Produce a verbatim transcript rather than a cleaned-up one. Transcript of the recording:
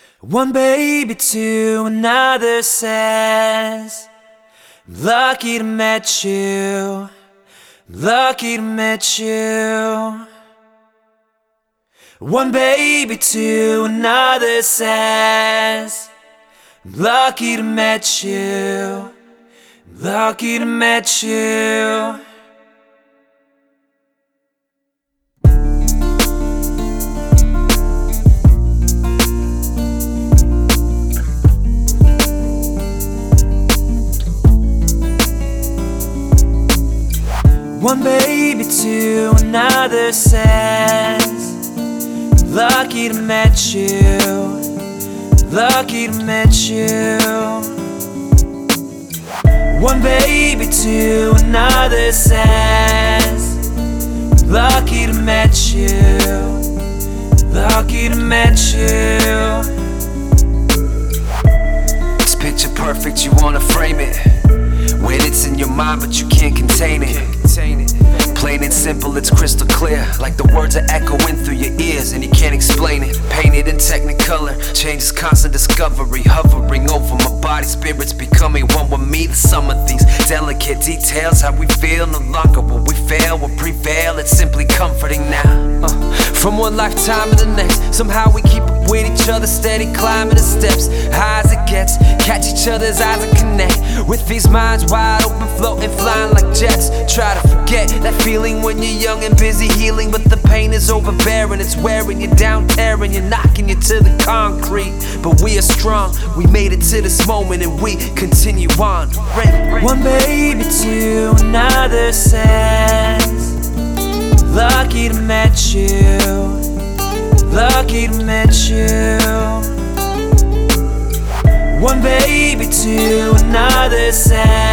One baby to another says, I'm lucky to met you, I'm lucky to met you. One baby to another says, I'm lucky to met you, I'm lucky to met you. One baby to another says, lucky to met you, lucky to met you. One baby to another says, lucky to met you, lucky to met you. It's picture perfect, you wanna frame it when it's in your mind but you can't contain it. Plain and simple, it's crystal clear, like the words are echoing through your ears and you can't explain it. Painted in technicolor, change is constant discovery, hovering over my body, spirits becoming one with me. The sum of these delicate details, how we feel, no longer will we fail, will prevail. It's simply comforting now. uh, From one lifetime to the next, somehow we keep up with each other, steady climbing the steps, high as it gets. Catch each other's eyes and connect with these minds wide open, floating, flying like jets. Try to forget that feeling when you're young and busy healing, but the pain is overbearing. It's wearing you down, tearing you, knocking you to the concrete. But we are strong, we made it to this moment and we continue on. One baby to another says, lucky to met you, lucky to met you. One baby to another says,